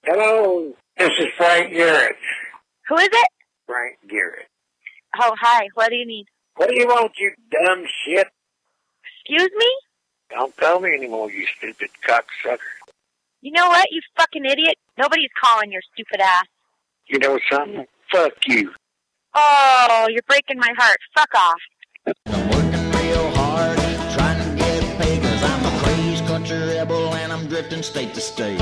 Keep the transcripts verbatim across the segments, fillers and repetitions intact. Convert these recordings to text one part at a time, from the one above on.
Hello, this is Frank Garrett. Who is it? Frank Garrett. Oh, hi. What do you need? What do you want, you dumb shit? Excuse me? Don't call me anymore, you stupid cocksucker. You know what, you fucking idiot? Nobody's calling your stupid ass. You know something? Fuck you. Oh, you're breaking my heart. Fuck off. I'm working real hard, trying to get paid, cause I'm a crazed country rebel and I'm drifting state to state.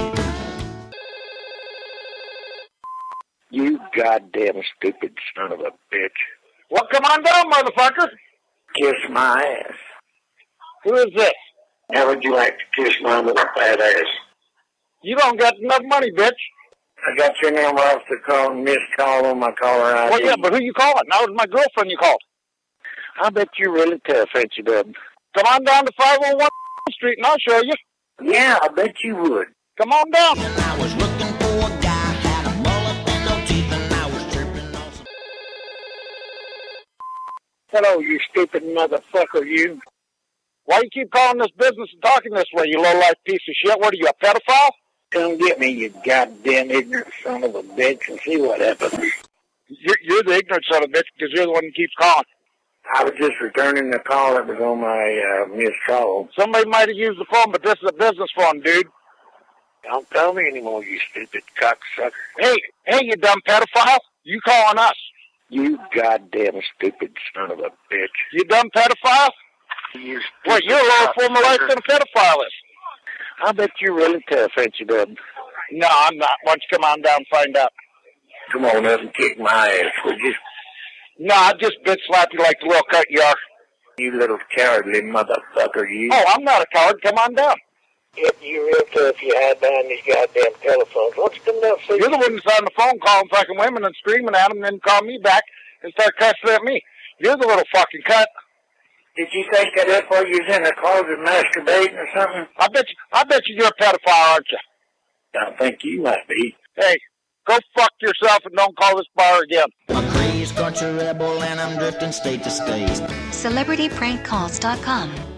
You goddamn stupid son of a bitch. Well, come on down, motherfucker. Kiss my ass. Who is this? How would you like to kiss my little fat ass? You don't got enough money, bitch. I got your number off the call, missed call on my caller I D. Well, yeah, but who you calling? That was my girlfriend you called. I bet you're really tough, ain't you, Dub? Come on down to five oh one Street and I'll show you. Yeah, I bet you would. Come on down. And I was looking for a guy, had a mullet and no teeth, and I was tripping on some... Hello, you stupid motherfucker, you. Why you keep calling this business and talking this way, you low-life piece of shit? What are you, a pedophile? Come get me, you goddamn ignorant son of a bitch, and see what happens. You're, you're the ignorant son of a bitch because you're the one that keeps calling. I was just returning the call that was on my uh, missed call. Somebody might have used the phone, but this is a business phone, dude. Don't call me anymore, you stupid cocksucker. Hey, hey, you dumb pedophile. You calling us. You goddamn stupid son of a bitch. You dumb pedophile? You What, you're a lower form of life than a pedophile is. I bet you're really tough, ain't you, Dub? No, I'm not. Why don't you come on down and find out? Come on up and kick my ass, would you? No, I just bitch slap you like the little cut you are. You little cowardly motherfucker, you. Oh, I'm not a coward. Come on down. If you're real tough, you hide behind these goddamn telephones. Why don't you come down and see You're the one that's on the phone calling fucking women and screaming at them and then call me back and start cussing at me. You're the little fucking cut. Did you think that up while you was in the closet masturbating or something? I bet you, I bet you you're a pedophile, aren't you? I think you might be. Hey, go fuck yourself and don't call this bar again. I'm a crazed country rebel and I'm drifting state to state. Celebrity Prank Calls dot com